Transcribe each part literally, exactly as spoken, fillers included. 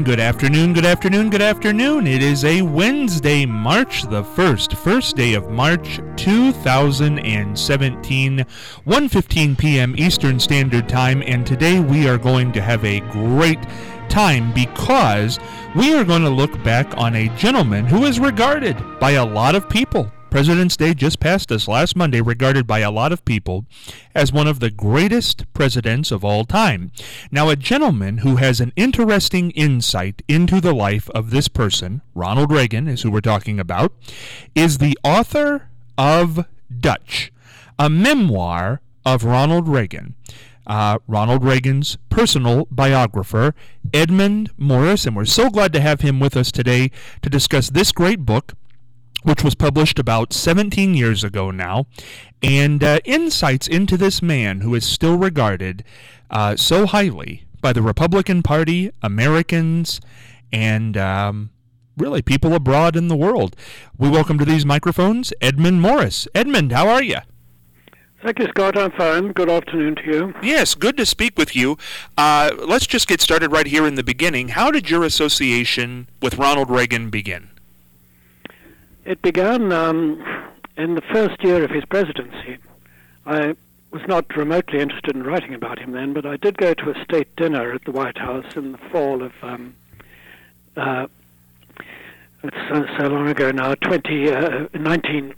afternoon, good afternoon, good afternoon, good afternoon. It is a Wednesday, March the first, first day of March two thousand seventeen, one fifteen p.m. Eastern Standard Time, and today we are going to have a great time because we are going to look back on a gentleman who is regarded by a lot of people. President's Day just passed us last Monday, regarded by a lot of people as one of the greatest presidents of all time. Now, a gentleman who has an interesting insight into the life of this person, Ronald Reagan is who we're talking about, is the author of Dutch, a memoir of Ronald Reagan. Uh, Ronald Reagan's personal biographer, Edmund Morris, and we're so glad to have him with us today to discuss this great book, which was published about seventeen years ago now, and uh, insights into this man who is still regarded uh, so highly by the Republican Party, Americans, and um, really people abroad in the world. We welcome to these microphones Edmund Morris. Edmund, how are you? Thank you, Scott. I'm fine. Good afternoon to you. Yes, good to speak with you. Uh, let's just get started right here in the beginning. How did your association with Ronald Reagan begin? It began um, in the first year of his presidency. I was not remotely interested in writing about him then, but I did go to a state dinner at the White House in the fall of, um, uh, it's so, so long ago now, twenty, uh, nineteen,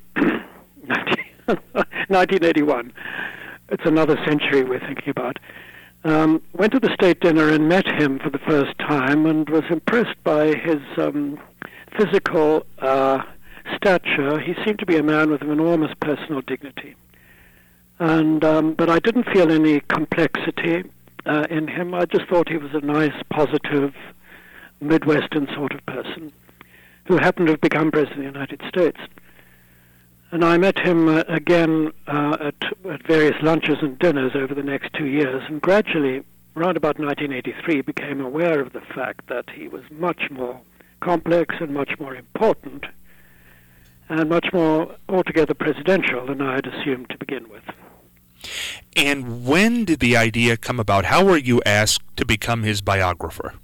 nineteen eighty-one. It's another century we're thinking about. Um, went to the state dinner and met him for the first time and was impressed by his um, physical uh, stature. He seemed to be a man with enormous personal dignity. And um, but I didn't feel any complexity uh, in him. I just thought he was a nice, positive, Midwestern sort of person who happened to have become President of the United States. And I met him uh, again uh, at, at various lunches and dinners over the next two years, and gradually, around about nineteen eighty-three, became aware of the fact that he was much more complex and much more important and much more altogether presidential than I had assumed to begin with. And when did the idea come about? How were you asked to become his biographer?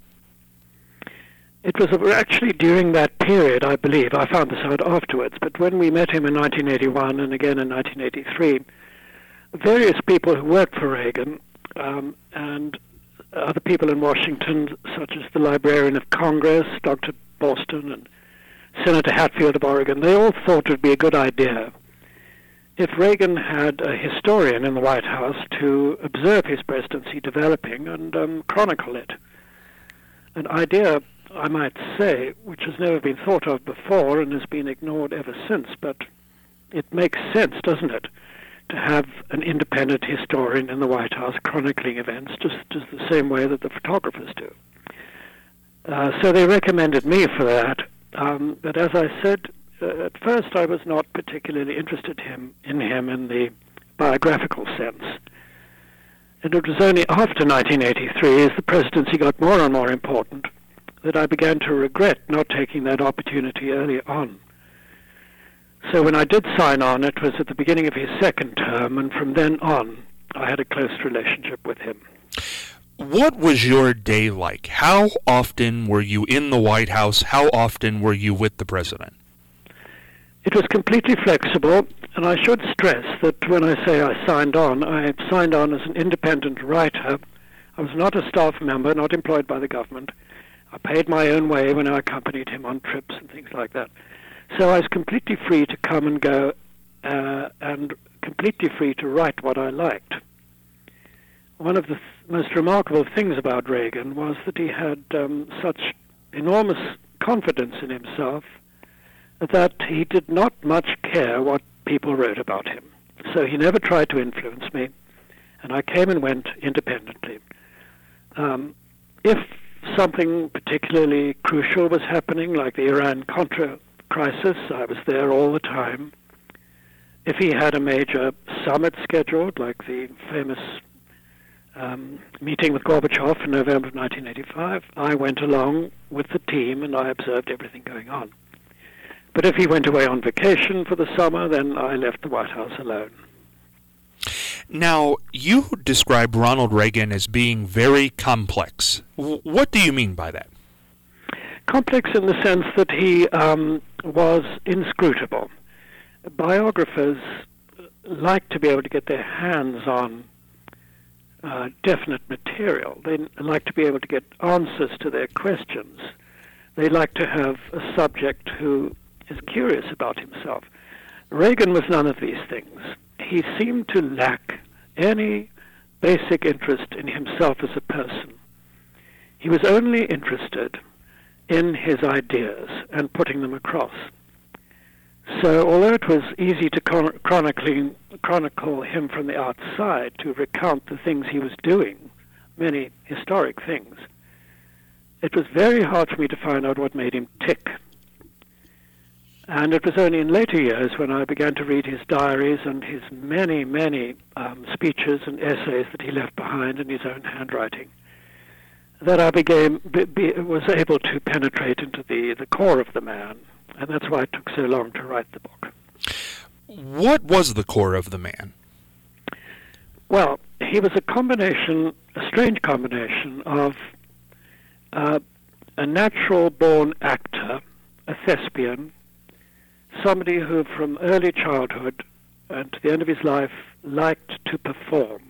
It was actually during that period, I believe. I found this out afterwards, but when we met him in nineteen eighty-one and again in nineteen eighty-three, various people who worked for Reagan um, and other people in Washington, such as the Librarian of Congress, Doctor Boston, and Senator Hatfield of Oregon, they all thought it would be a good idea if Reagan had a historian in the White House to observe his presidency developing and um, chronicle it. An idea, I might say, which has never been thought of before and has been ignored ever since, but it makes sense, doesn't it, to have an independent historian in the White House chronicling events just, just the same way that the photographers do. Uh, so they recommended me for that. Um, but as I said, uh, at first I was not particularly interested him, in him in the biographical sense. And it was only after nineteen eighty-three, as the presidency got more and more important, that I began to regret not taking that opportunity early on. So when I did sign on, it was at the beginning of his second term, and from then on, I had a close relationship with him. What was your day like? How often were you in the White House? How often were you with the president? It was completely flexible, and I should stress that when I say I signed on, I signed on as an independent writer. I was not a staff member, not employed by the government. I paid my own way when I accompanied him on trips and things like that. So I was completely free to come and go uh, and completely free to write what I liked. One of the th- most remarkable things about Reagan was that he had um, such enormous confidence in himself that he did not much care what people wrote about him. So he never tried to influence me, and I came and went independently. Um, if something particularly crucial was happening, like the Iran-Contra crisis, I was there all the time. If he had a major summit scheduled, like the famous um, meeting with Gorbachev in November of nineteen eighty-five, I went along with the team and I observed everything going on. But if he went away on vacation for the summer, then I left the White House alone. Now, you describe Ronald Reagan as being very complex. W- what do you mean by that? Complex in the sense that he um, was inscrutable. Biographers like to be able to get their hands on uh, definite material. They like to be able to get answers to their questions. They like to have a subject who is curious about himself. Reagan was none of these things. He seemed to lack any basic interest in himself as a person. He was only interested in his ideas and putting them across. So although it was easy to chron- chronicling, chronicle him from the outside, to recount the things he was doing, many historic things, it was very hard for me to find out what made him tick. And it was only in later years when I began to read his diaries and his many, many um, speeches and essays that he left behind in his own handwriting that I became, be, be, was able to penetrate into the, the core of the man. And that's why it took so long to write the book. What was the core of the man? Well, he was a combination, a strange combination of uh, a natural-born actor, a thespian, somebody who from early childhood and to the end of his life liked to perform.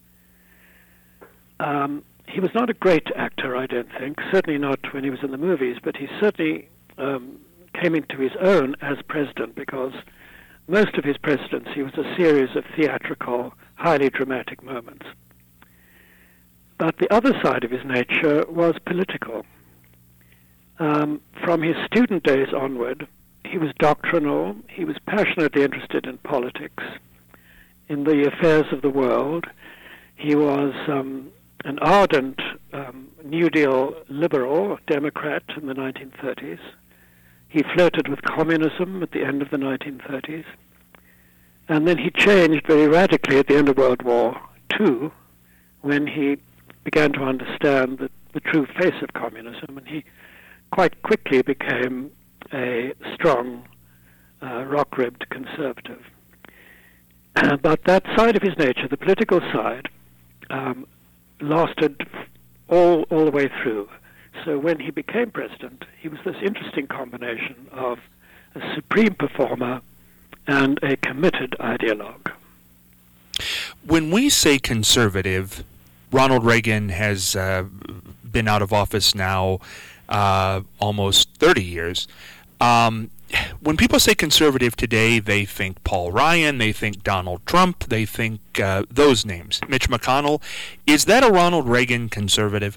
Um, he was not a great actor, I don't think, certainly not when he was in the movies, but he certainly um, came into his own as president, because most of his presidency was a series of theatrical, highly dramatic moments. But the other side of his nature was political. Um, from his student days onward, he was doctrinal, he was passionately interested in politics, in the affairs of the world. He was um, an ardent um, New Deal liberal, Democrat in the nineteen thirties. He flirted with communism at the end of the nineteen thirties. And then he changed very radically at the end of World War Two, when he began to understand the, the true face of communism, and he quite quickly became a strong, uh, rock-ribbed conservative. Uh, but that side of his nature, the political side, um, lasted all all the way through. So when he became president, he was this interesting combination of a supreme performer and a committed ideologue. When we say conservative, Ronald Reagan has uh, been out of office now uh, almost thirty years. Um, when people say conservative today, they think Paul Ryan, they think Donald Trump, they think uh, those names. Mitch McConnell. Is that a Ronald Reagan conservative?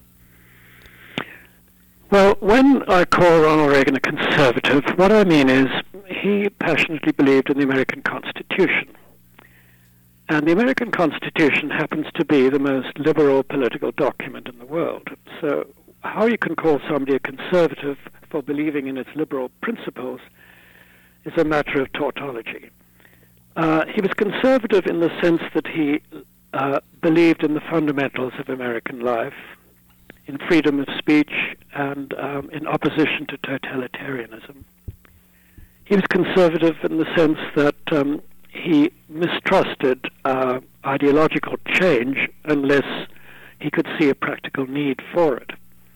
Well, when I call Ronald Reagan a conservative, what I mean is he passionately believed in the American Constitution. And the American Constitution happens to be the most liberal political document in the world. So how you can call somebody a conservative for believing in its liberal principles is a matter of tautology. Uh, he was conservative in the sense that he uh, believed in the fundamentals of American life, in freedom of speech, and um, in opposition to totalitarianism. He was conservative in the sense that um, he mistrusted uh, ideological change unless he could see a practical need for it.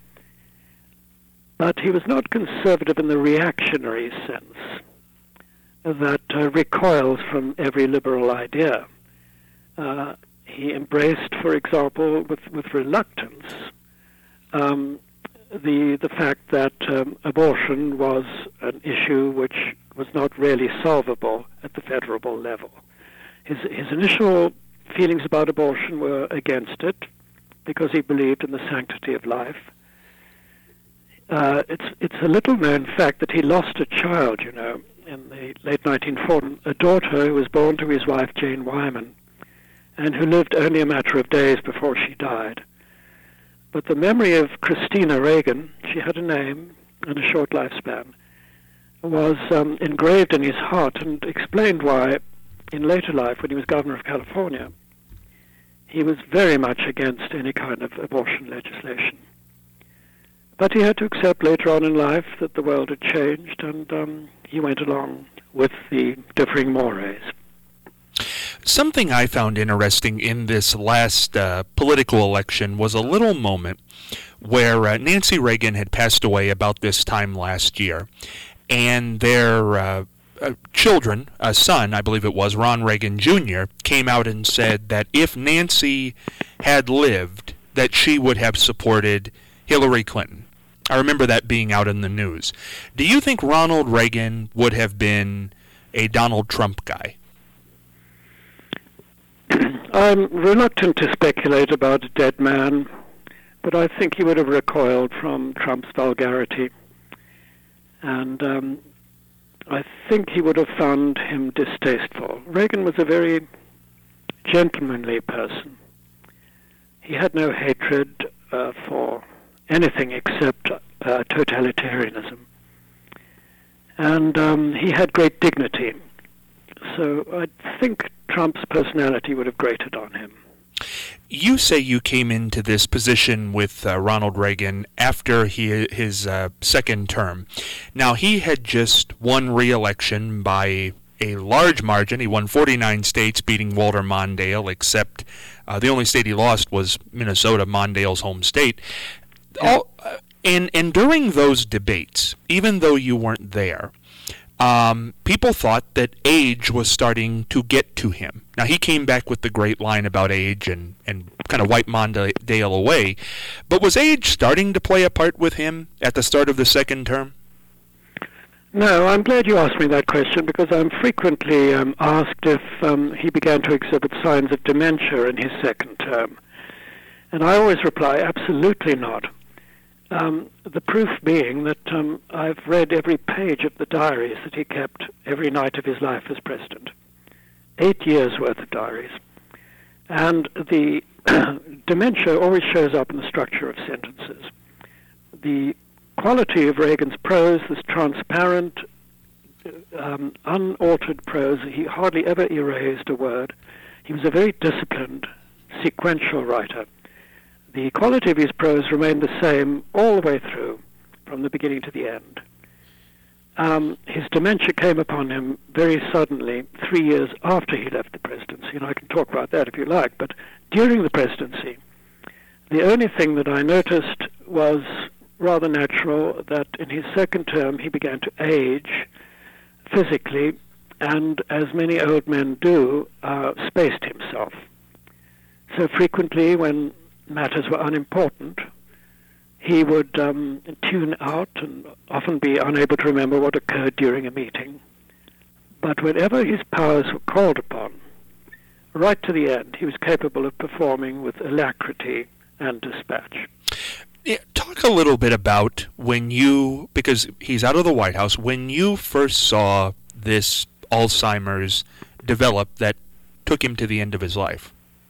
But he was not conservative in the reactionary sense that uh, recoils from every liberal idea. Uh, he embraced, for example, with, with reluctance, um, the the fact that um, abortion was an issue which was not really solvable at the federal level. His his initial feelings about abortion were against it because he believed in the sanctity of life. Uh, it's it's a little-known fact that he lost a child, you know, in the late nineteen forties, a daughter who was born to his wife, Jane Wyman, and who lived only a matter of days before she died. But the memory of Christina Reagan, she had a name and a short lifespan, was um, engraved in his heart, and explained why, in later life, when he was governor of California, he was very much against any kind of abortion legislation. But he had to accept later on in life that the world had changed, and um, he went along with the differing mores. Something I found interesting in this last uh, political election was a little moment where uh, Nancy Reagan had passed away about this time last year, and their uh, uh, children, a son, I believe it was, Ron Reagan Junior, came out and said that if Nancy had lived, that she would have supported Hillary Clinton. I remember that being out in the news. Do you think Ronald Reagan would have been a Donald Trump guy? I'm reluctant to speculate about a dead man, but I think he would have recoiled from Trump's vulgarity. And um, I think he would have found him distasteful. Reagan was a very gentlemanly person. He had no hatred uh, for anything except uh, totalitarianism. And um, he had great dignity. So I think Trump's personality would have grated on him. You say you came into this position with uh, Ronald Reagan after he, his uh, second term. Now, he had just won re-election by a large margin. He won forty-nine states, beating Walter Mondale, except uh, the only state he lost was Minnesota, Mondale's home state. All, uh, and, and during those debates, even though you weren't there, Um, people thought that age was starting to get to him. Now, he came back with the great line about age and, and kind of wiped Mondale away. But was age starting to play a part with him at the start of the second term? No, I'm glad you asked me that question, because I'm frequently um, asked if um, he began to exhibit signs of dementia in his second term. And I always reply, absolutely not. Um, the proof being that um, I've read every page of the diaries that he kept every night of his life as president. Eight years' worth of diaries. And the dementia always shows up in the structure of sentences. The quality of Reagan's prose, this transparent, um, unaltered prose, he hardly ever erased a word. He was a very disciplined, sequential writer. The quality of his prose remained the same all the way through, from the beginning to the end. Um, his dementia came upon him very suddenly, three years after he left the presidency, and I can talk about that if you like, but during the presidency, the only thing that I noticed was rather natural, that in his second term he began to age physically, and as many old men do, uh, spaced himself. So frequently when matters were unimportant, he would um, tune out and often be unable to remember what occurred during a meeting. But whenever his powers were called upon, right to the end, he was capable of performing with alacrity and dispatch. Yeah, talk a little bit about when you, because he's out of the White House, when you first saw this Alzheimer's develop that took him to the end of his life.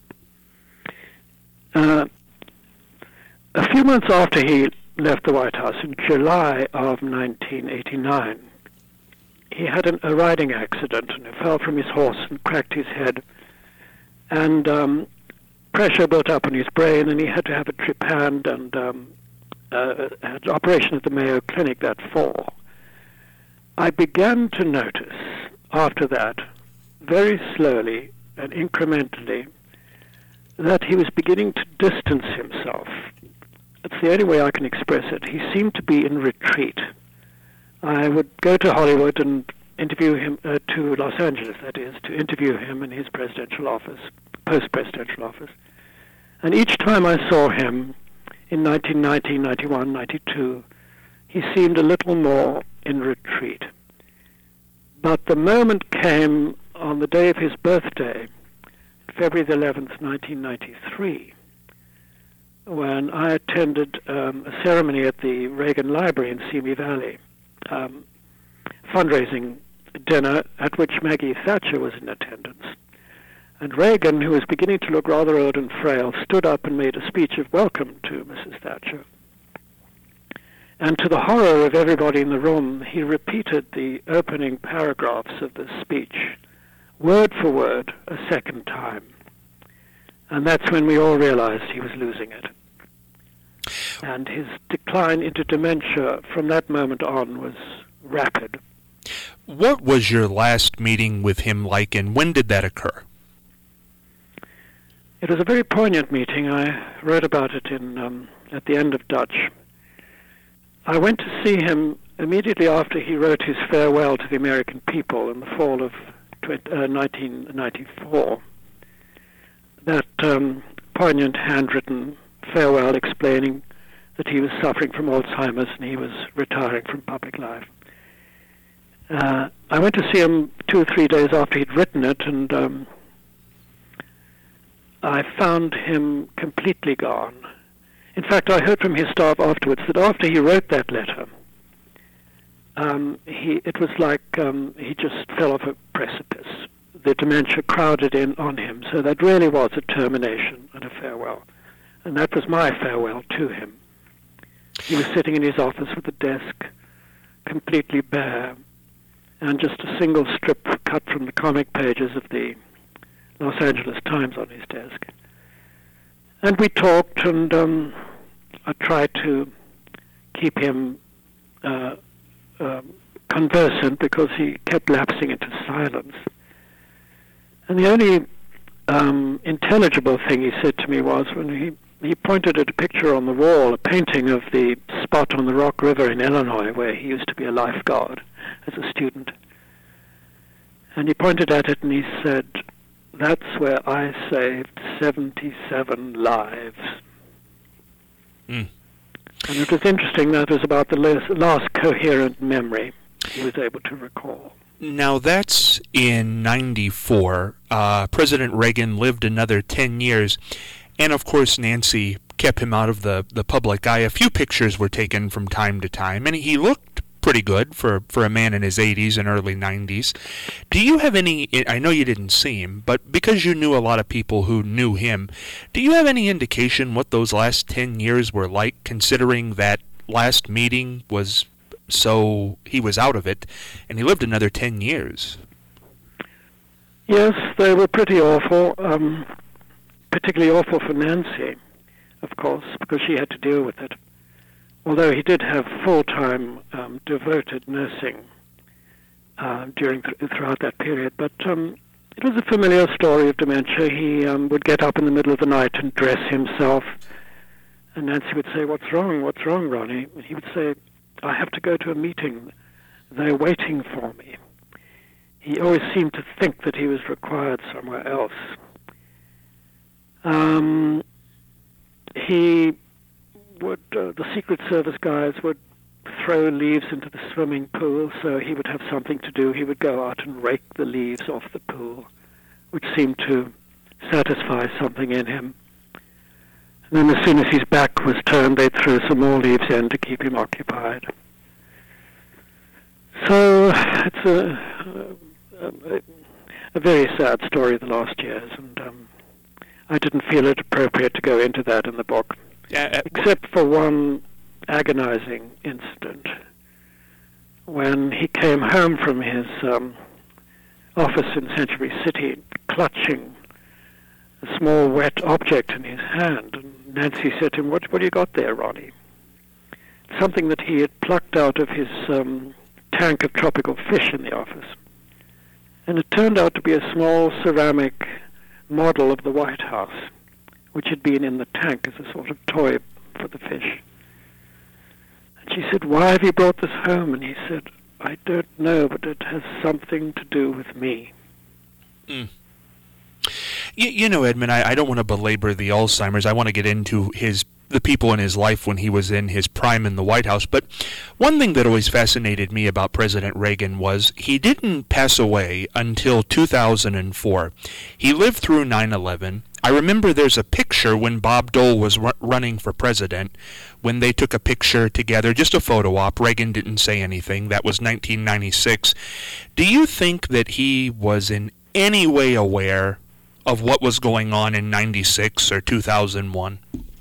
Uh, a few months after he left the White House, in July of nineteen eighty-nine, he had an, a riding accident and he fell from his horse and cracked his head. And um, pressure built up on his brain, and he had to have a trepanned and um, uh, had an operation at the Mayo Clinic that fall. I began to notice after that, very slowly and incrementally, that he was beginning to distance himself. That's the only way I can express it. He seemed to be in retreat. I would go to Hollywood and interview him, uh, to Los Angeles, that is, to interview him in his presidential office, post-presidential office. And each time I saw him in nineteen ninety, ninety-one, ninety-two, he seemed a little more in retreat. But the moment came on the day of his birthday, February the eleventh, nineteen ninety-three, when I attended um, a ceremony at the Reagan Library in Simi Valley, um, fundraising dinner at which Maggie Thatcher was in attendance. And Reagan, who was beginning to look rather old and frail, stood up and made a speech of welcome to Missus Thatcher. And to the horror of everybody in the room, he repeated the opening paragraphs of the speech, word for word, a second time. And that's when we all realized he was losing it. And his decline into dementia from that moment on was rapid. What was your last meeting with him like, and when did that occur? It was a very poignant meeting. I wrote about it in um, at the end of Dutch. I went to see him immediately after he wrote his farewell to the American people in the fall of nineteen ninety-four. That um, poignant handwritten farewell explaining that he was suffering from Alzheimer's and he was retiring from public life. Uh, I went to see him two or three days after he'd written it, and um, I found him completely gone. In fact, I heard from his staff afterwards that after he wrote that letter, um, he it was like um, he just fell off a precipice. The dementia crowded in on him, so that really was a termination and a farewell. And that was my farewell to him. He was sitting in his office with a desk completely bare, and just a single strip cut from the comic pages of the Los Angeles Times on his desk. And we talked, and um, I tried to keep him uh, uh, conversant because he kept lapsing into silence. And the only um, intelligible thing he said to me was when he, he pointed at a picture on the wall, a painting of the spot on the Rock River in Illinois where he used to be a lifeguard as a student. And he pointed at it and he said, "That's where I saved seventy-seven lives." Mm. And it was interesting, that was about the last, last coherent memory he was able to recall. Now, that's in ninety-four. Uh, President Reagan lived another ten years, and of course Nancy kept him out of the, the public eye. A few pictures were taken from time to time, and he looked pretty good for, for a man in his eighties and early nineties. Do you have any, I know you didn't see him, but because you knew a lot of people who knew him, do you have any indication what those last ten years were like, considering that last meeting was so, he was out of it, and he lived another ten years? Yes, they were pretty awful, um, particularly awful for Nancy, of course, because she had to deal with it. Although he did have full-time um, devoted nursing uh, during th- throughout that period, but um, it was a familiar story of dementia. He um, would get up in the middle of the night and dress himself, and Nancy would say, "What's wrong? What's wrong, Ronnie?" And he would say, "I have to go to a meeting. They're waiting for me." He always seemed to think that he was required somewhere else. Um, he would, uh, the Secret Service guys would throw leaves into the swimming pool, so he would have something to do. He would go out and rake the leaves off the pool, which seemed to satisfy something in him. And then as soon as his back was turned, they'd throw some more leaves in to keep him occupied. So it's a, a, a very sad story of the last years, and um, I didn't feel it appropriate to go into that in the book. Yeah, uh, except for one agonizing incident when he came home from his um, office in Century City clutching a small wet object in his hand, and Nancy said to him, what, what do you got there, Ronnie? Something that he had plucked out of his um, tank of tropical fish in the office. And it turned out to be a small ceramic model of the White House, which had been in the tank as a sort of toy for the fish. And she said, "Why have you brought this home?" And he said, "I don't know, but it has something to do with me." Mm. You, you know, Edmund, I, I don't want to belabor the Alzheimer's. I want to get into his the people in his life when he was in his prime in the White House. But one thing that always fascinated me about President Reagan was he didn't pass away until two thousand four. He lived through nine eleven. I remember there's a picture when Bob Dole was ru- running for president, when they took a picture together, just a photo op. Reagan didn't say anything. That was nineteen ninety-six. Do you think that he was in any way aware of what was going on in ninety-six or two thousand one?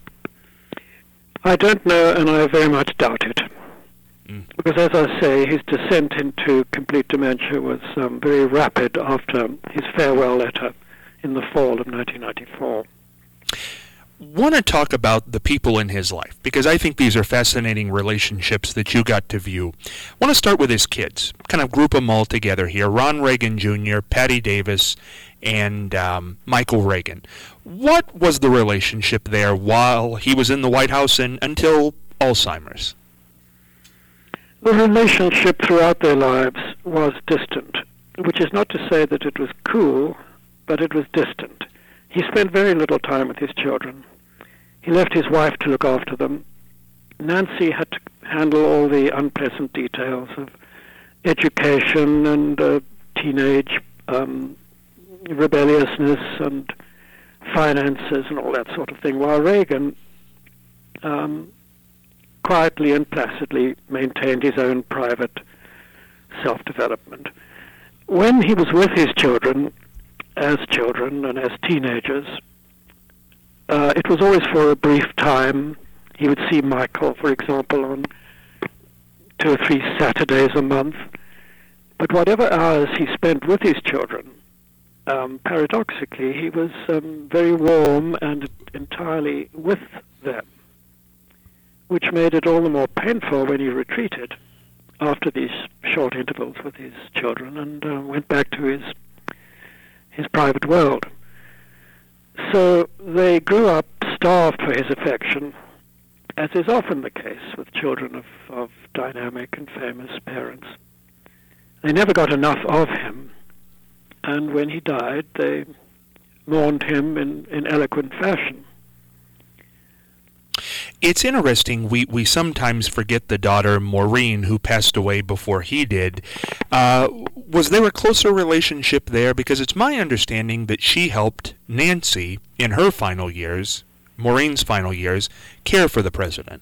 I don't know, and I very much doubt it. Mm. Because, as I say, his descent into complete dementia was um, very rapid after his farewell letter in the fall of nineteen ninety-four. want to talk about the people in his life, because I think these are fascinating relationships that you got to view. I want to start with his kids, kind of group them all together here. Ron Reagan Junior, Patty Davis, and um, Michael Reagan. What was the relationship there while he was in the White House and until Alzheimer's? The relationship throughout their lives was distant, which is not to say that it was cool, but it was distant. He spent very little time with his children. He left his wife to look after them. Nancy had to handle all the unpleasant details of education and uh, teenage um, rebelliousness and finances and all that sort of thing, while Reagan um, quietly and placidly maintained his own private self-development. When he was with his children, as children and as teenagers, uh, it was always for a brief time. He would see Michael, for example, on two or three Saturdays a month. But whatever hours he spent with his children, um, paradoxically, he was um, very warm and entirely with them, which made it all the more painful when he retreated after these short intervals with his children and uh, went back to his his private world. So they grew up starved for his affection, as is often the case with children of, of dynamic and famous parents. They never got enough of him, and when he died, they mourned him in, in eloquent fashion. It's interesting, we, we sometimes forget the daughter, Maureen, who passed away before he did. Uh, was there a closer relationship there? Because it's my understanding that she helped Nancy in her final years, Maureen's final years, care for the president.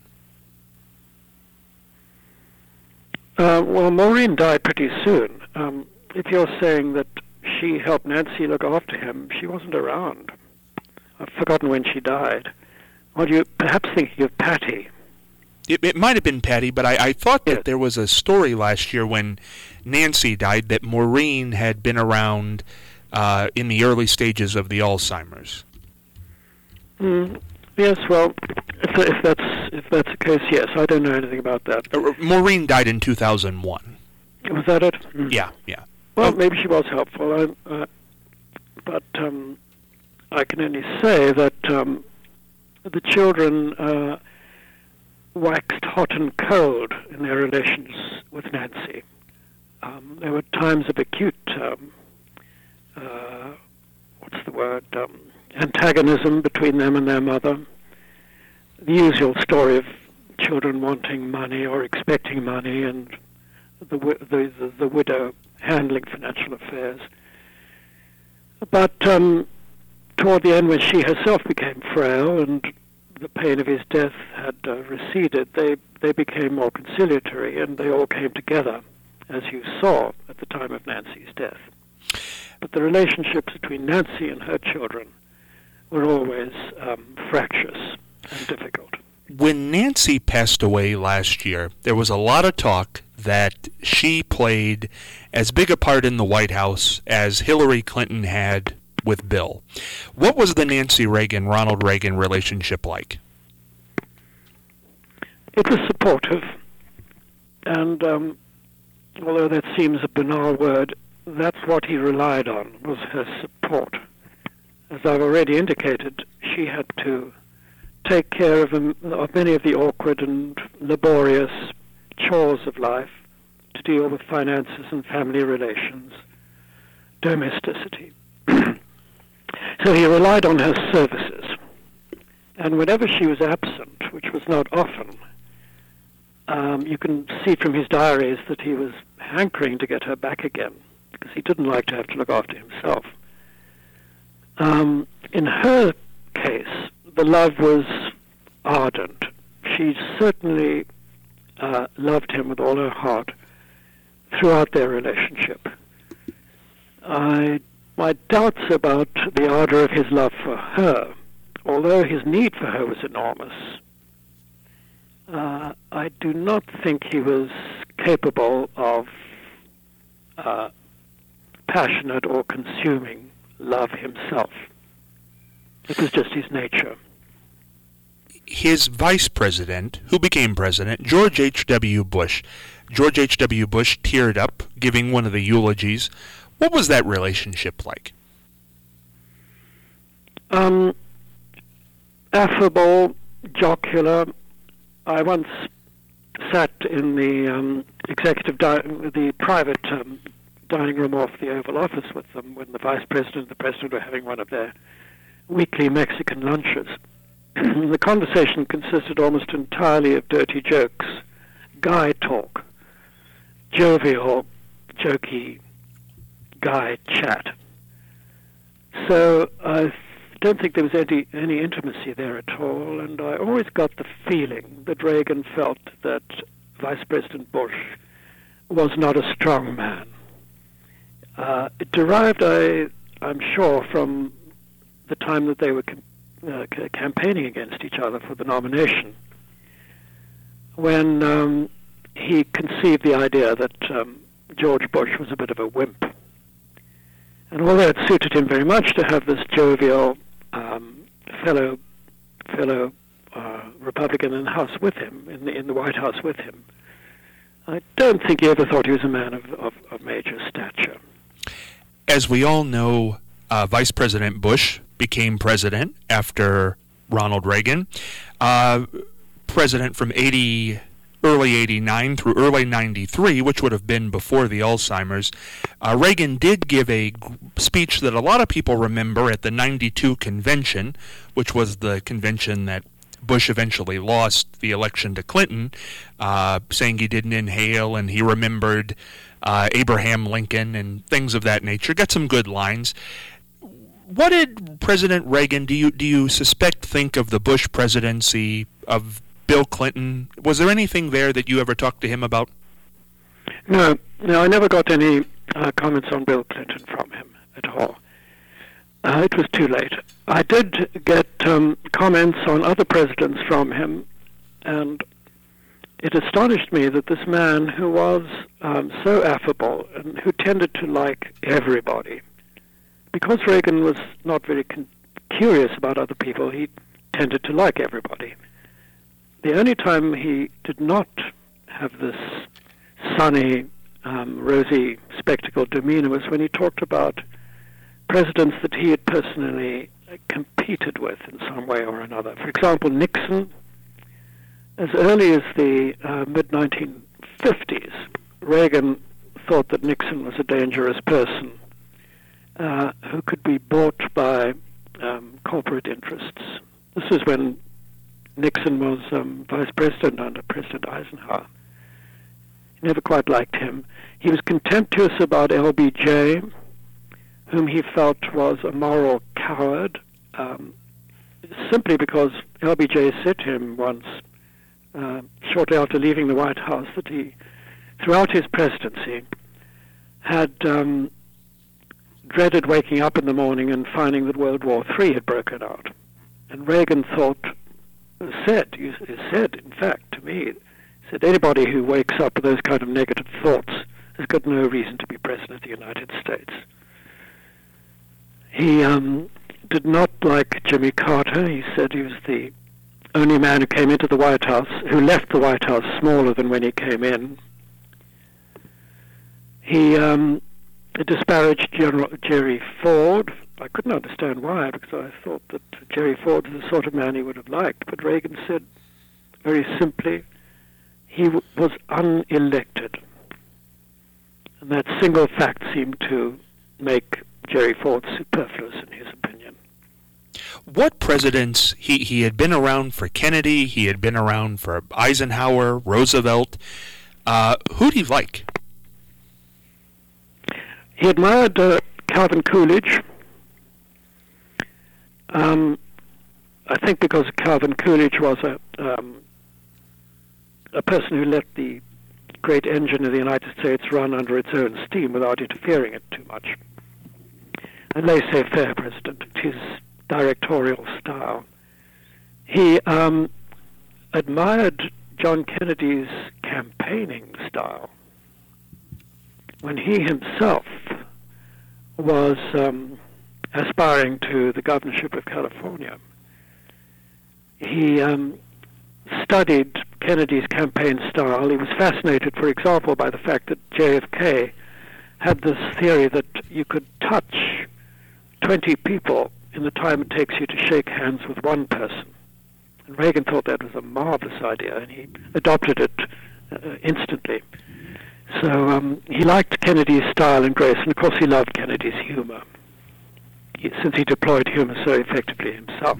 Uh, well, Maureen died pretty soon. Um, if you're saying that she helped Nancy look after him, she wasn't around. I've forgotten when she died. Are you perhaps thinking of Patty? It, it might have been Patty, but I, I thought yes. that there was a story last year when Nancy died that Maureen had been around uh, in the early stages of the Alzheimer's. Mm, yes, well, if, if that's if that's the case, yes. I don't know anything about that. Uh, Maureen died in two thousand one. Was that it? Mm. Yeah, yeah. Well, oh. maybe she was helpful, I, uh, but um, I can only say that um, the children uh, waxed hot and cold in their relations with Nancy. Um, there were times of acute, um, uh, what's the word, um, antagonism between them and their mother. The usual story of children wanting money or expecting money, and the the, the, the widow handling financial affairs. But um, toward the end, when she herself became frail and the pain of his death had uh, receded, they, they became more conciliatory, and they all came together, as you saw at the time of Nancy's death. But the relationships between Nancy and her children were always um, fractious and difficult. When Nancy passed away last year, there was a lot of talk that she played as big a part in the White House as Hillary Clinton had with Bill. What was the Nancy Reagan, Ronald Reagan relationship like? It was supportive, and um, although that seems a banal word, that's what he relied on, was her support. As I've already indicated, she had to take care of, um, of many of the awkward and laborious chores of life, to deal with finances and family relations, domesticity. So he relied on her services. And whenever she was absent, which was not often, um, you can see from his diaries that he was hankering to get her back again, because he didn't like to have to look after himself. Um, in her case, the love was ardent. She certainly uh, loved him with all her heart throughout their relationship. I, my doubts about the ardor of his love for her, although his need for her was enormous, uh, I do not think he was capable of uh, passionate or consuming love himself. It was just his nature. his vice president, who became president, George H W. Bush. George H W. Bush teared up, giving one of the eulogies. What was that relationship like? Um, affable, jocular. I once sat in the um, executive, di- the private um, dining room off the Oval Office with them when the vice president and the president were having one of their weekly Mexican lunches. The conversation consisted almost entirely of dirty jokes, guy talk, jovial, jokey guy chat. So I don't think there was any, any intimacy there at all, and I always got the feeling that Reagan felt that Vice President Bush was not a strong man. Uh, it derived, I, I'm sure, from the time that they were com- uh, c- campaigning against each other for the nomination, when um, he conceived the idea that um, George Bush was a bit of a wimp. And although it suited him very much to have this jovial um, fellow fellow uh, Republican in the House with him, in the, in the White House with him, I don't think he ever thought he was a man of, of, of major stature. As we all know, uh, Vice President Bush became president after Ronald Reagan. Uh, president from eighty, early eighty-nine through early ninety-three, which would have been before the Alzheimer's. Uh, Reagan did give a g- speech that a lot of people remember at the ninety-two convention, which was the convention that Bush eventually lost the election to Clinton, uh, saying he didn't inhale and he remembered uh, Abraham Lincoln and things of that nature. Got some good lines. What did President Reagan, do you do you suspect, think of the Bush presidency, of Bill Clinton? Was there anything there that you ever talked to him about? No, no, I never got any uh, comments on Bill Clinton from him at all. Uh, it was too late. I did get um, comments on other presidents from him, and it astonished me that this man who was um, so affable and who tended to like everybody, because Reagan was not very con- curious about other people, he tended to like everybody. The only time he did not have this sunny, um, rosy, spectacled demeanor was when he talked about presidents that he had personally competed with in some way or another. For example, Nixon. As early as the uh, mid nineteen fifties, Reagan thought that Nixon was a dangerous person uh, who could be bought by um, corporate interests. This was when Nixon was um, vice president under President Eisenhower. He never quite liked him. He was contemptuous about L B J, whom he felt was a moral coward, um, simply because L B J said to him once, uh, shortly after leaving the White House, that he, throughout his presidency, had um, dreaded waking up in the morning and finding that World War Three had broken out. And Reagan thought, said, he said, in fact, to me, said anybody who wakes up with those kind of negative thoughts has got no reason to be president of the United States. He um, did not like Jimmy Carter. He said he was the only man who came into the White House, who left the White House smaller than when he came in. He um, disparaged General Jerry Ford. I couldn't understand why, because I thought that Jerry Ford was the sort of man he would have liked. But Reagan said very simply, he w- was unelected. And that single fact seemed to make Jerry Ford superfluous in his opinion. What presidents, he, he had been around for Kennedy, he had been around for Eisenhower, Roosevelt. Uh, who'd he like? He admired uh, Calvin Coolidge. Um, I think because Calvin Coolidge was a um, a person who let the great engine of the United States run under its own steam without interfering it too much. A laissez-faire president, his directorial style. He um, admired John Kennedy's campaigning style. When he himself was um, aspiring to the governorship of California, he um, studied Kennedy's campaign style. He was fascinated, for example, by the fact that J F K had this theory that you could touch twenty people in the time it takes you to shake hands with one person. And Reagan thought that was a marvelous idea, and he adopted it uh, instantly. So um, he liked Kennedy's style and grace, and of course he loved Kennedy's humor, he, since he deployed humor so effectively himself.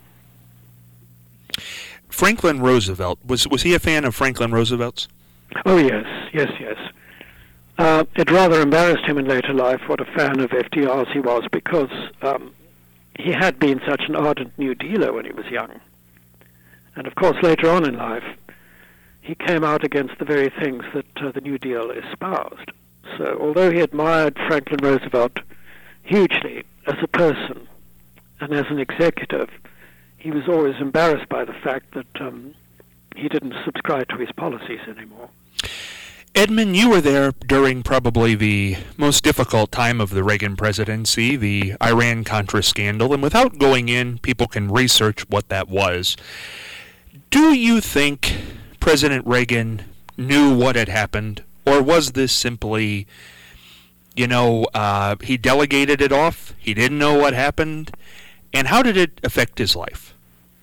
Franklin Roosevelt, was was he a fan of Franklin Roosevelt's? Oh, yes, yes, yes. Uh, it rather embarrassed him in later life what a fan of F D R's he was, because um, he had been such an ardent New Dealer when he was young. And of course, later on in life, he came out against the very things that uh, the New Deal espoused. So although he admired Franklin Roosevelt hugely as a person and as an executive, he was always embarrassed by the fact that um, he didn't subscribe to his policies anymore. Edmund, you were there during probably the most difficult time of the Reagan presidency, the Iran-Contra scandal, and without going in, people can research what that was. Do you think President Reagan knew what had happened, or was this simply, you know, uh, he delegated it off, he didn't know what happened, and how did it affect his life?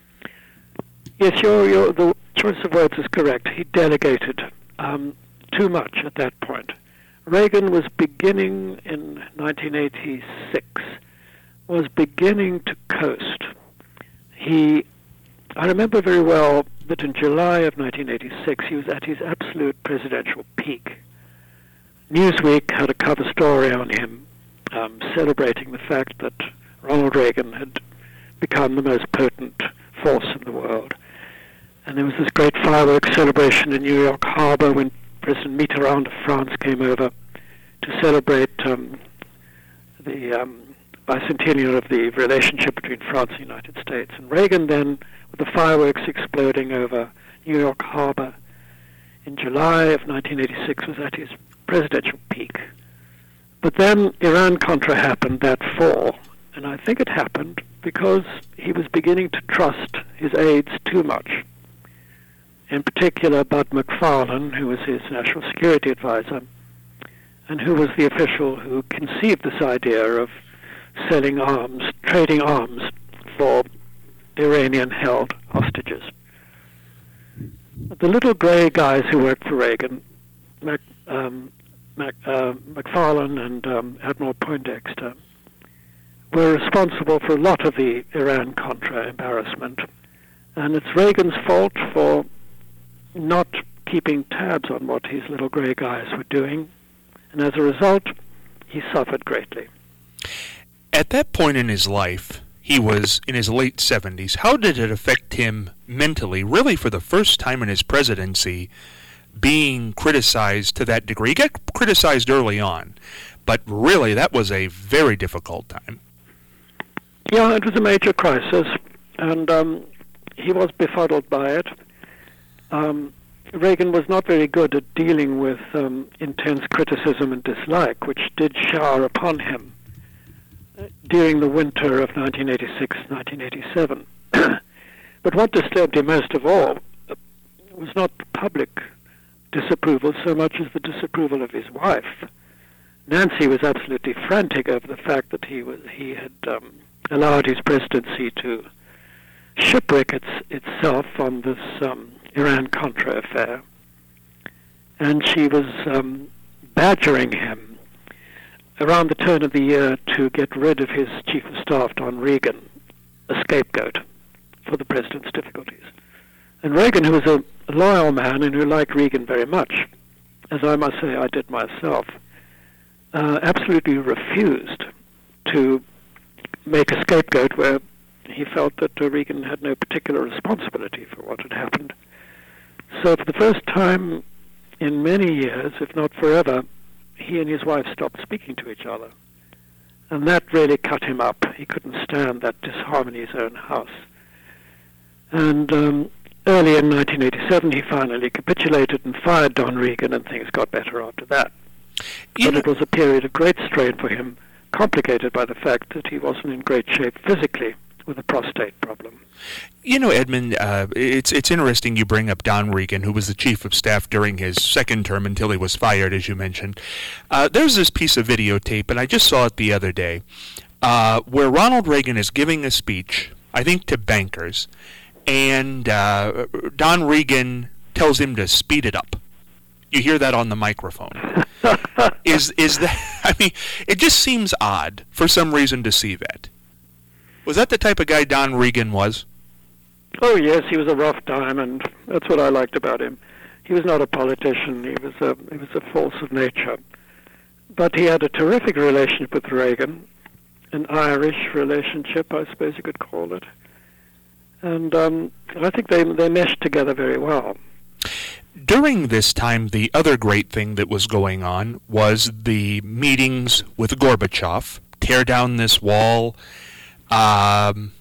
Yes, your, your, the choice of words is correct. He delegated um, too much at that point. Reagan was beginning in nineteen eighty-six, was beginning to coast. He, I remember very well that in July of nineteen eighty-six, he was at his absolute presidential peak. Newsweek had a cover story on him um, celebrating the fact that Ronald Reagan had become the most potent force in the world. And there was this great fireworks celebration in New York Harbor when President Mitterrand of France came over to celebrate um, the um, bicentennial of the relationship between France and the United States. And Reagan then, with the fireworks exploding over New York Harbor in July of nineteen eighty-six, was at his presidential peak. But then Iran-Contra happened that fall, and I think it happened because he was beginning to trust his aides too much. In particular, Bud McFarlane, who was his national security advisor, and who was the official who conceived this idea of selling arms, trading arms for Iranian-held hostages. The little gray guys who worked for Reagan, Mac, um, Mac, uh, McFarlane and um, Admiral Poindexter, were responsible for a lot of the Iran-Contra embarrassment. And it's Reagan's fault for not keeping tabs on what his little gray guys were doing. And as a result, he suffered greatly. At that point in his life, he was in his late seventies. How did it affect him mentally, really for the first time in his presidency, being criticized to that degree? He got criticized early on, but really that was a very difficult time. Yeah, it was a major crisis, and um, he was befuddled by it. Um, Reagan was not very good at dealing with um, intense criticism and dislike, which did shower upon him during the winter of nineteen eighty-six nineteen eighty-seven. But what disturbed him most of all was not the public disapproval so much as the disapproval of his wife. Nancy was absolutely frantic over the fact that he was he had um, allowed his presidency to shipwreck its, itself on this um, Iran-Contra affair. And she was um, badgering him around the turn of the year to get rid of his chief of staff, Don Regan, a scapegoat for the president's difficulties. And Reagan, who was a loyal man and who liked Regan very much, as I must say I did myself, uh, absolutely refused to make a scapegoat where he felt that uh, Reagan had no particular responsibility for what had happened. So for the first time in many years, if not forever, he and his wife stopped speaking to each other. And that really cut him up. He couldn't stand that disharmony in his own house. And um, early in nineteen eighty-seven, he finally capitulated and fired Don Regan, and things got better after that. You but know, it was a period of great strain for him, complicated by the fact that he wasn't in great shape physically with a prostate problem. You know, Edmund, uh, it's it's interesting you bring up Don Regan, who was the chief of staff during his second term until he was fired, as you mentioned. Uh, there's this piece of videotape, and I just saw it the other day, uh, where Ronald Reagan is giving a speech, I think to bankers, and uh, Don Regan tells him to speed it up. You hear that on the microphone. is is that? I mean, it just seems odd for some reason to see that. Was that the type of guy Don Regan was? Oh yes, he was a rough diamond. That's what I liked about him. He was not a politician. He was a he was a force of nature. But he had a terrific relationship with Reagan, an Irish relationship, I suppose you could call it. And um, I think they they meshed together very well. During this time, the other great thing that was going on was the meetings with Gorbachev, tear down this wall. Um,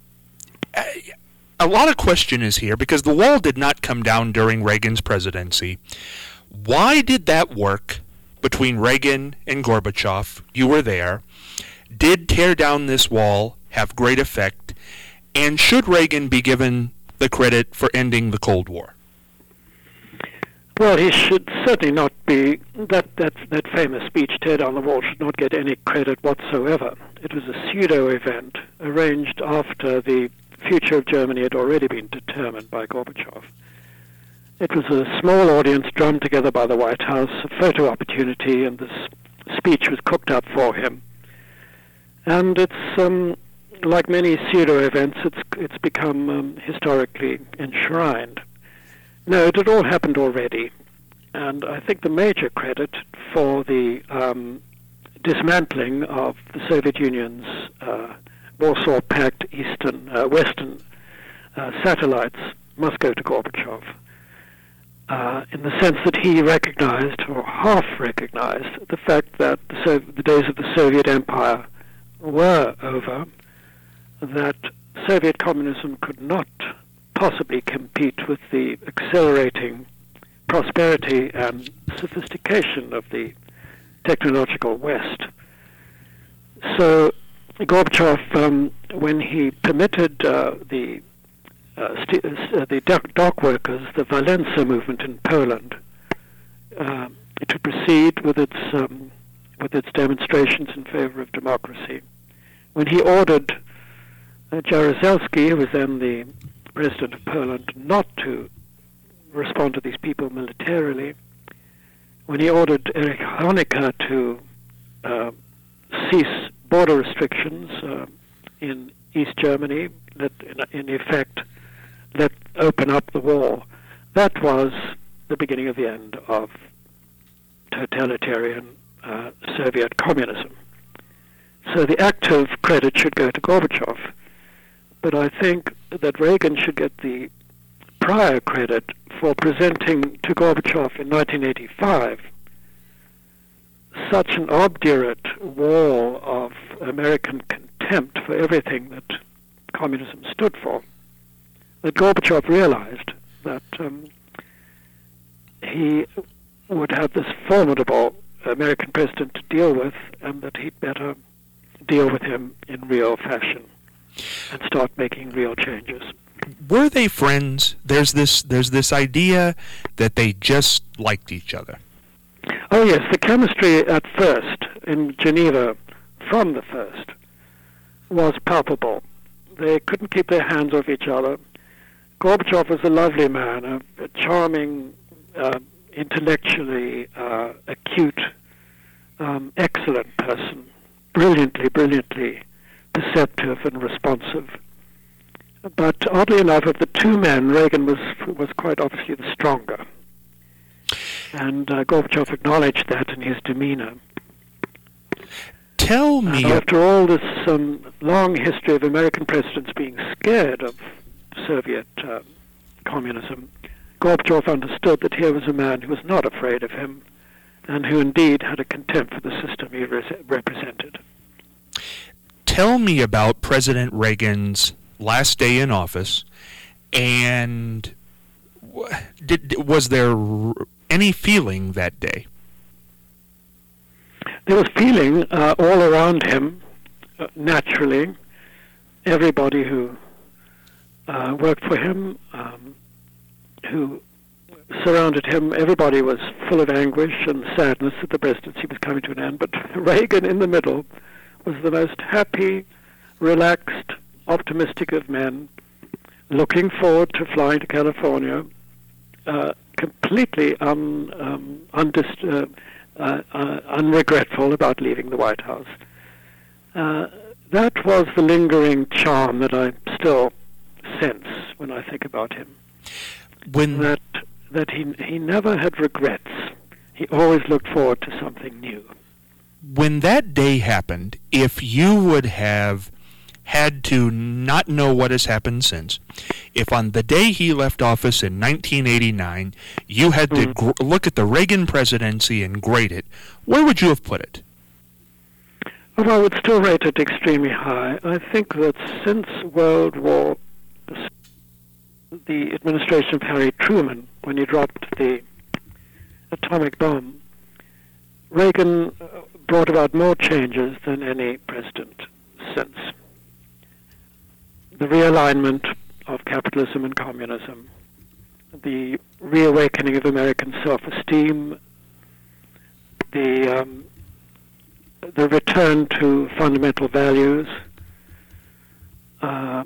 a lot of question is here, because the wall did not come down during Reagan's presidency. Why did that work between Reagan and Gorbachev? You were there. Did tear down this wall have great effect? And should Reagan be given the credit for ending the Cold War? Well, he should certainly not be, that, that, that famous speech, Tear Down the Wall, should not get any credit whatsoever. It was a pseudo-event arranged after the future of Germany had already been determined by Gorbachev. It was a small audience drummed together by the White House, a photo opportunity, and this speech was cooked up for him. And it's, um, like many pseudo-events, it's, it's become um, historically enshrined. No, it had all happened already, and I think the major credit for the um, dismantling of the Soviet Union's uh, Warsaw Pact Eastern, uh, Western uh, satellites must go to Gorbachev, uh, in the sense that he recognized, or half recognized, the fact that the, so- the days of the Soviet Empire were over, that Soviet communism could not possibly compete with the accelerating prosperity and sophistication of the technological West. So Gorbachev, um, when he permitted uh, the uh, st- uh, the dock, dock workers, the Walensa movement in Poland, uh, to proceed with its um, with its demonstrations in favor of democracy, when he ordered uh, Jaruzelski, who was then the President of Poland, not to respond to these people militarily, when he ordered Erich Honecker to uh, cease border restrictions uh, in East Germany, let, in, in effect, let open up the wall, that was the beginning of the end of totalitarian uh, Soviet communism. So the active credit should go to Gorbachev. But I think that Reagan should get the prior credit for presenting to Gorbachev in nineteen eighty-five such an obdurate wall of American contempt for everything that communism stood for, that Gorbachev realized that um, he would have this formidable American president to deal with, and that he'd better deal with him in real fashion and start making real changes. Were they friends? There's this there's this idea that they just liked each other. Oh yes, the chemistry at first in Geneva, from the first, was palpable. They couldn't keep their hands off each other. Gorbachev was a lovely man, a, a charming, uh, intellectually uh, acute, um, excellent person, brilliantly, brilliantly perceptive and responsive. But oddly enough, of the two men, Reagan was was quite obviously the stronger. And uh, Gorbachev acknowledged that in his demeanor. Tell me... And after all this um, long history of American presidents being scared of Soviet uh, communism, Gorbachev understood that here was a man who was not afraid of him, and who indeed had a contempt for the system he re- represented. Tell me about President Reagan's last day in office, and did, was there any feeling that day? There was feeling uh, all around him, uh, naturally. everybody who uh, worked for him, um, who surrounded him, everybody was full of anguish and sadness that the presidency was coming to an end. But Reagan, in the middle, was the most happy, relaxed, optimistic of men, looking forward to flying to California, uh, completely un, um, undist- uh, uh, uh, unregretful about leaving the White House. Uh, that was the lingering charm that I still sense when I think about him. When that that he he never had regrets. He always looked forward to something new. When that day happened, if you would have had to not know what has happened since, if on the day he left office in nineteen eighty-nine, you had to mm-hmm. gr- look at the Reagan presidency and grade it, where would you have put it? Well, I would still rate it extremely high. I think that since World War, the administration of Harry Truman, when he dropped the atomic bomb, Reagan brought about more changes than any president since. The realignment of capitalism and communism, the reawakening of American self-esteem, the um, the return to fundamental values. Uh,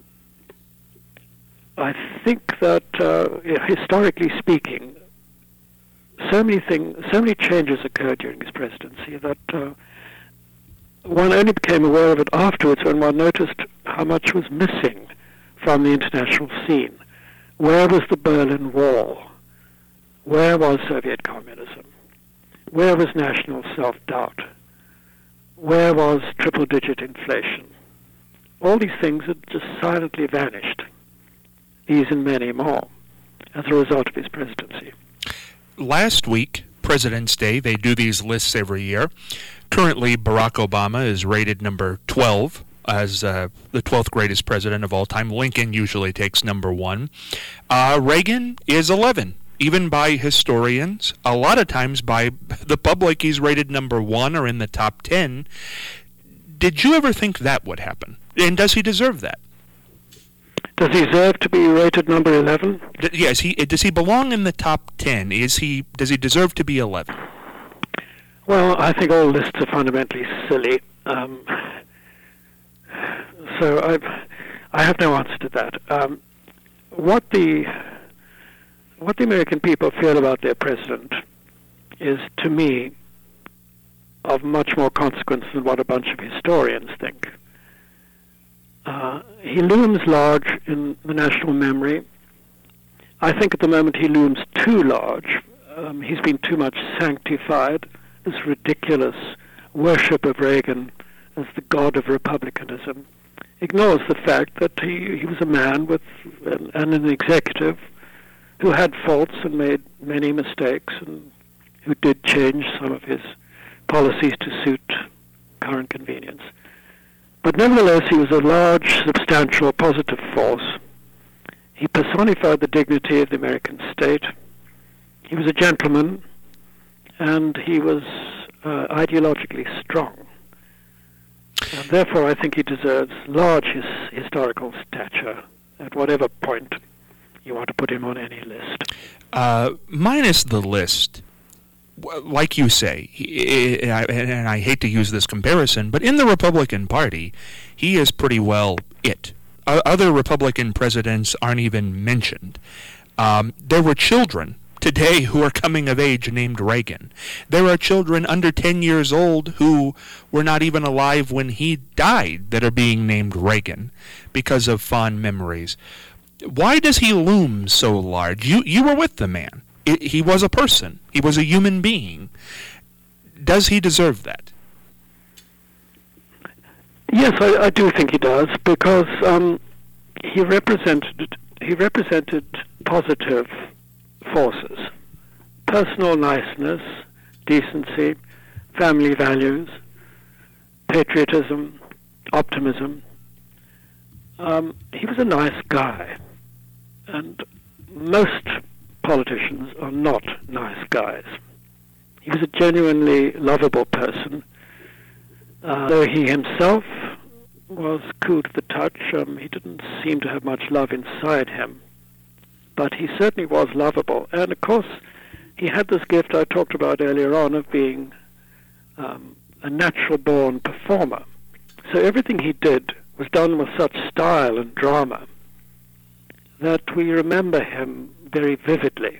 I think that, uh, historically speaking, so many things, so many changes occurred during his presidency that uh, one only became aware of it afterwards when one noticed how much was missing from the international scene. Where was the Berlin Wall? Where was Soviet communism? Where was national self-doubt? Where was triple-digit inflation? All these things had just silently vanished, these and many more, as a result of his presidency. Last week, President's Day, they do these lists every year. Currently, Barack Obama is rated number twelve as uh, the twelfth greatest president of all time. Lincoln usually takes number one. Uh, Reagan is eleven. Even by historians, a lot of times by the public, he's rated number one or in the top ten. Did you ever think that would happen? And does he deserve that? Does he deserve to be rated number eleven? D- yes. He does he belong in the top ten? Is he? Does he deserve to be eleven? Well, I think all lists are fundamentally silly. Um, so I, I have no answer to that. Um, what the What the American people feel about their president is, to me, of much more consequence than what a bunch of historians think. Uh, he looms large in the national memory. I think at the moment he looms too large. Um, he's been too much sanctified. This ridiculous worship of Reagan as the god of republicanism ignores the fact that he, he was a man with an, and an executive who had faults and made many mistakes, and who did change some of his policies to suit current convenience. But nevertheless, he was a large, substantial, positive force. He personified the dignity of the American state. He was a gentleman, and he was uh, ideologically strong. And therefore, I think he deserves large his historical stature at whatever point you want to put him on any list. Uh, minus the list, like you say, he, and, I, and I hate to use this comparison, but in the Republican Party, he is pretty well it. Uh, other Republican presidents aren't even mentioned. Um, there were children today who are coming of age named Reagan. There are children under ten years old who were not even alive when he died that are being named Reagan because of fond memories. Why does he loom so large? You you were with the man. It, he was a person. He was a human being. Does he deserve that? Yes, I, I do think he does, because um, he represented he represented positive forces: personal niceness, decency, family values, patriotism, optimism. Um, he was a nice guy. And most politicians are not nice guys. He was a genuinely lovable person, uh, though he himself was cool to the touch. touch. Um, he didn't seem to have much love inside him, but he certainly was lovable. And of course, he had this gift I talked about earlier on of being um, a natural-born performer. So everything he did was done with such style and drama that we remember him very vividly,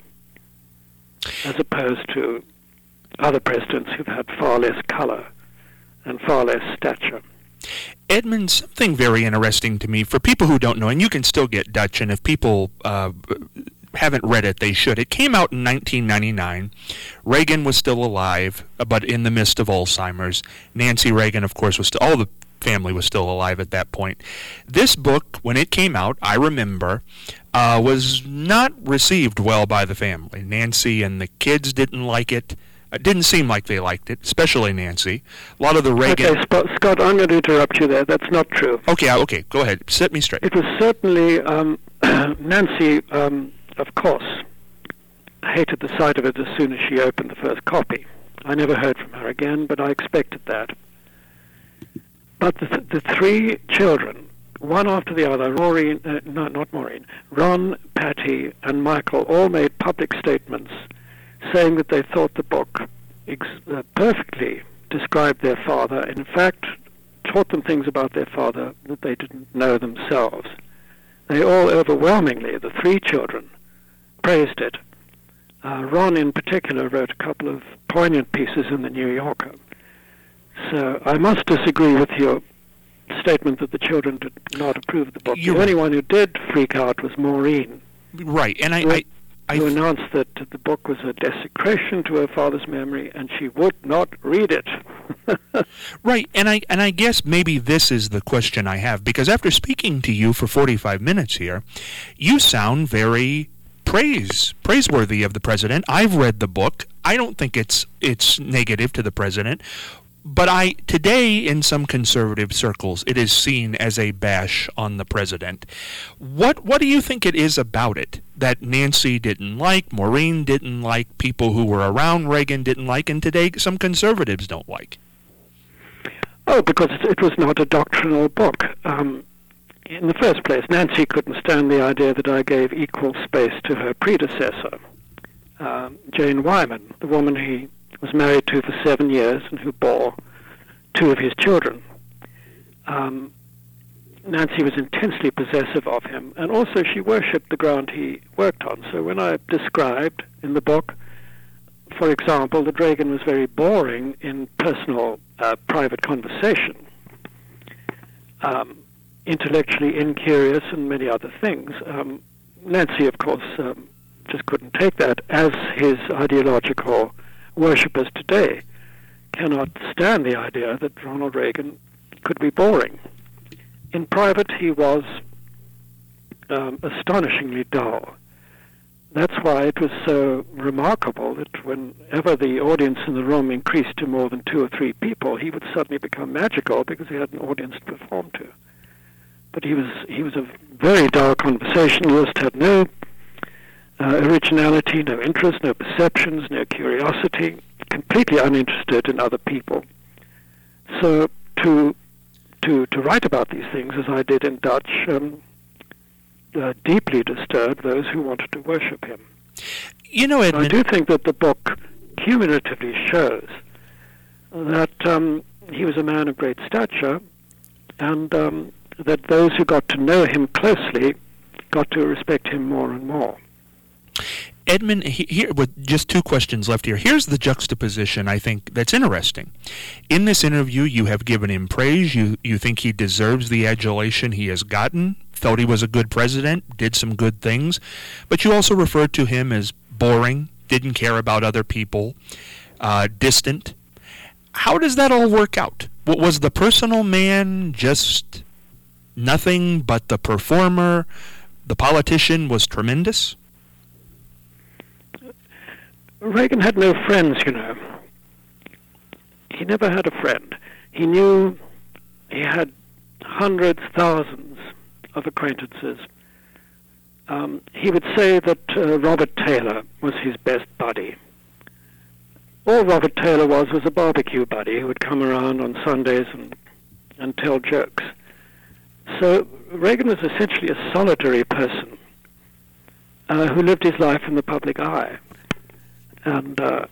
as opposed to other presidents who've had far less color and far less stature. Edmund, something very interesting to me, for people who don't know, and you can still get Dutch, and if people uh, haven't read it, they should. It came out in nineteen ninety-nine. Reagan was still alive, but in the midst of Alzheimer's. Nancy Reagan, of course, was still, all the family was still alive at that point. This book, when it came out, I remember, uh, was not received well by the family. Nancy and the kids didn't like it. It didn't seem like they liked it, especially Nancy. A lot of the Reagan... Okay, Scott, I'm going to interrupt you there. That's not true. Okay, okay, go ahead. Set me straight. It was certainly... Um, Nancy, um, of course, hated the sight of it as soon as she opened the first copy. I never heard from her again, but I expected that. But the, th- the three children, one after the other, Maureen, uh, no, not Maureen, Ron, Patty, and Michael, all made public statements saying that they thought the book ex- uh, perfectly described their father, and in fact taught them things about their father that they didn't know themselves. They all overwhelmingly, the three children, praised it. Uh, Ron in particular wrote a couple of poignant pieces in the New Yorker. So I must disagree with your statement that the children did not approve of the book. You're the only one who did freak out was Maureen. Right, and I... I who announced that the book was a desecration to her father's memory, and she would not read it. Right, and I and I guess maybe this is the question I have, because after speaking to you for forty-five minutes here, you sound very praise praiseworthy of the president. I've read the book. I don't think it's it's negative to the president. But I today, in some conservative circles, it is seen as a bash on the president. What what do you think it is about it that Nancy didn't like, Maureen didn't like, people who were around Reagan didn't like, and today some conservatives don't like? Oh, because it was not a doctrinal book. Um, in the first place, Nancy couldn't stand the idea that I gave equal space to her predecessor, uh, Jane Wyman, the woman he was married to for seven years and who bore two of his children. Um, Nancy was intensely possessive of him, and also she worshipped the ground he worked on. So when I described in the book, for example, that Reagan was very boring in personal, uh, private conversation, um, intellectually incurious and many other things, um, Nancy, of course, um, just couldn't take that, as his ideological worshippers today cannot stand the idea that Ronald Reagan could be boring. In private, he was um, astonishingly dull. That's why it was so remarkable that whenever the audience in the room increased to more than two or three people, he would suddenly become magical because he had an audience to perform to. But he was he was a very dull conversationalist, had no uh, originality, no interest, no perceptions, no curiosity, completely uninterested in other people. So to to to write about these things, as I did in Dutch, um, uh, deeply disturbed those who wanted to worship him. You know, Edmund, I do think that the book cumulatively shows that um, he was a man of great stature, and um, that those who got to know him closely got to respect him more and more. Edmund, he, here with just two questions left here. Here's the juxtaposition I think that's interesting. In this interview, you have given him praise. You you think he deserves the adulation he has gotten. Thought he was a good president, did some good things, but you also referred to him as boring, didn't care about other people, uh, distant. How does that all work out? What was the personal man just nothing, but the performer, the politician was tremendous? Reagan had no friends, you know. He never had a friend. He knew he had hundreds, thousands of acquaintances. Um, he would say that uh, Robert Taylor was his best buddy. All Robert Taylor was was a barbecue buddy who would come around on Sundays and, and tell jokes. So Reagan was essentially a solitary person uh, who lived his life in the public eye. And uh,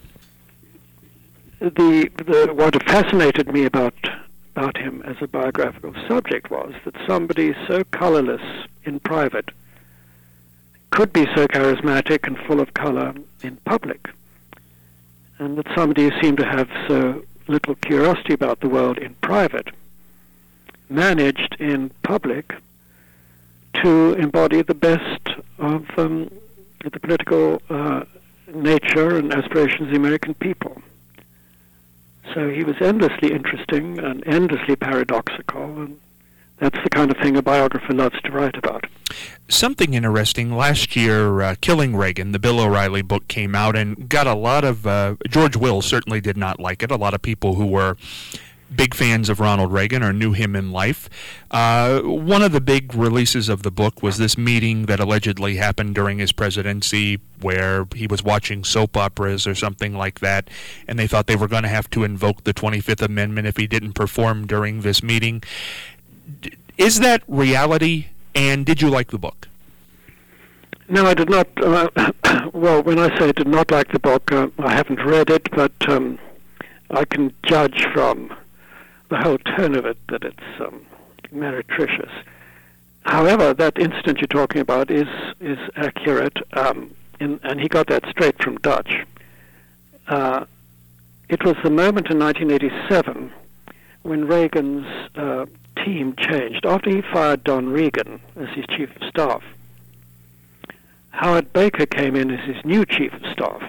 the, the what fascinated me about about him as a biographical subject was that somebody so colorless in private could be so charismatic and full of color in public, and that somebody who seemed to have so little curiosity about the world in private managed in public to embody the best of um, the political uh, nature and aspirations of the American people. So he was endlessly interesting and endlessly paradoxical, and that's the kind of thing a biographer loves to write about. Something interesting, last year, uh, Killing Reagan, the Bill O'Reilly book, came out and got a lot of, uh, George Will certainly did not like it, a lot of people who were big fans of Ronald Reagan or knew him in life. Uh, one of the big releases of the book was this meeting that allegedly happened during his presidency where he was watching soap operas or something like that, and they thought they were going to have to invoke the twenty-fifth Amendment if he didn't perform during this meeting. Is that reality, and did you like the book? No, I did not. Uh, well, when I say I did not like the book, uh, I haven't read it, but um, I can judge from the whole tone of it that it's um, meretricious. However, that incident you're talking about is is accurate, um, in, and he got that straight from Dutch. Uh, it was the moment in nineteen eighty-seven when Reagan's uh, team changed. After he fired Don Regan as his chief of staff, Howard Baker came in as his new chief of staff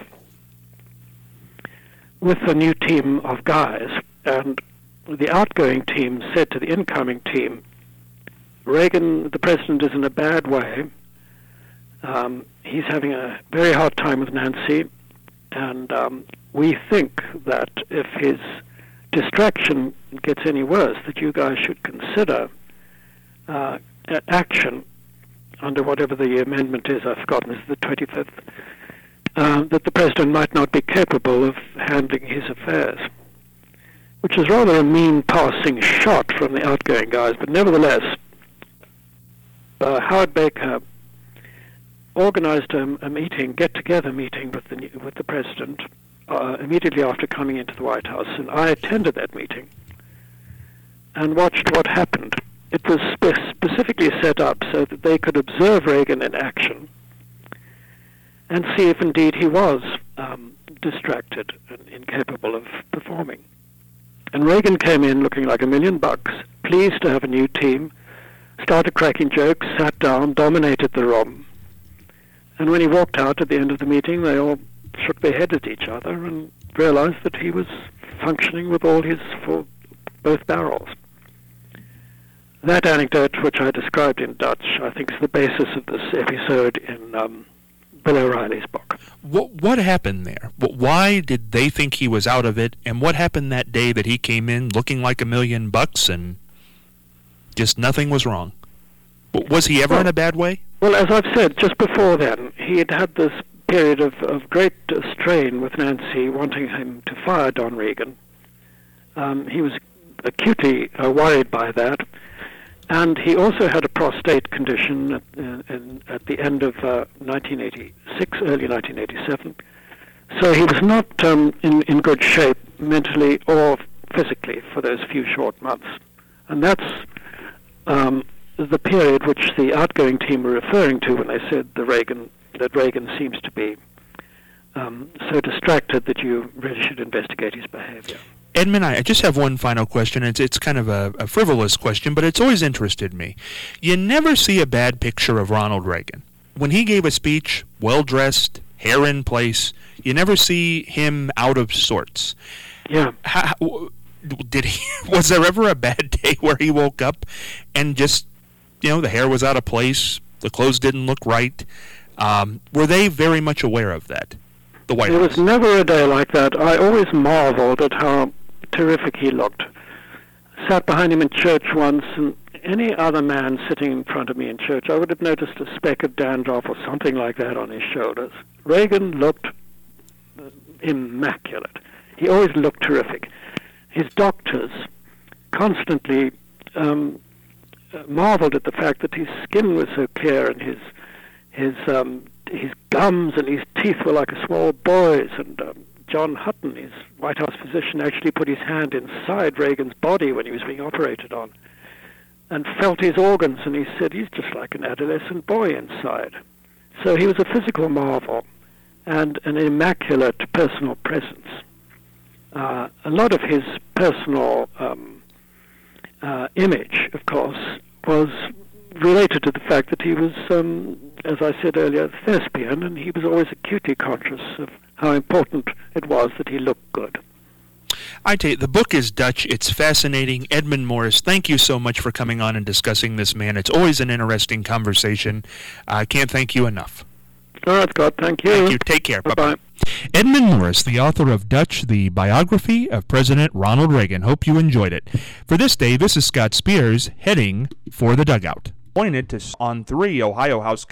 with a new team of guys, and the outgoing team said to the incoming team, Reagan, the president, is in a bad way. Um, he's having a very hard time with Nancy, and um, we think that if his distraction gets any worse, that you guys should consider uh, action under whatever the amendment is, I've forgotten, is the twenty-fifth, uh, that the president might not be capable of handling his affairs, which is rather a mean passing shot from the outgoing guys, but nevertheless, uh, Howard Baker organized a, a meeting, get-together meeting with the with the president uh, immediately after coming into the White House, and I attended that meeting and watched what happened. It was spe- specifically set up so that they could observe Reagan in action and see if indeed he was um, distracted and incapable of performing. And Reagan came in looking like a million bucks, pleased to have a new team, started cracking jokes, sat down, dominated the room. And when he walked out at the end of the meeting, they all shook their head at each other and realized that he was functioning with all his full, both barrels. That anecdote, which I described in Dutch, I think is the basis of this episode in um, Bill O'Reilly's book. What, what happened there? Why did they think he was out of it? And what happened that day that he came in looking like a million bucks and just nothing was wrong? Was he ever well, in a bad way? Well, as I've said, just before then, he had had this period of, of great uh, strain with Nancy wanting him to fire Don Regan. Um, he was acutely uh, worried by that. And he also had a prostate condition at, uh, in, at the end of uh, nineteen eighty-six, early nineteen eighty-seven. So he was not um, in, in good shape mentally or physically for those few short months. And that's um, the period which the outgoing team were referring to when they said the Reagan, that Reagan seems to be um, so distracted that you really should investigate his behavior. Edmund, I just have one final question. It's it's kind of a, a frivolous question, but it's always interested me. You never see a bad picture of Ronald Reagan. When he gave a speech, well-dressed, hair in place, you never see him out of sorts. Yeah. How, did he? Was there ever a bad day where he woke up and just, you know, the hair was out of place, the clothes didn't look right? Um, were they very much aware of that? The White There House? was never a day like that. I always marveled at how terrific he looked. Sat behind him in church once, and any other man sitting in front of me in church, I would have noticed a speck of dandruff or something like that on his shoulders. Reagan looked immaculate. He always looked terrific. His doctors constantly um, uh, marveled at the fact that his skin was so clear and his his um, his gums and his teeth were like a small boy's. And um, John Hutton, his White House physician, actually put his hand inside Reagan's body when he was being operated on and felt his organs, and he said he's just like an adolescent boy inside. So he was a physical marvel and an immaculate personal presence. Uh, a lot of his personal um, uh, image, of course, was related to the fact that he was, um, as I said earlier, a thespian, and he was always acutely conscious of how important it was that he looked good. I tell you, the book is Dutch. It's fascinating. Edmund Morris, thank you so much for coming on and discussing this man. It's always an interesting conversation. I can't thank you enough. All right, Scott. Thank you. Thank you. Take care. Bye-bye. Bye-bye. Edmund Morris, the author of Dutch, the biography of President Ronald Reagan. Hope you enjoyed it. For this day, this is Scott Spears heading for the dugout. Pointed to on three Ohio House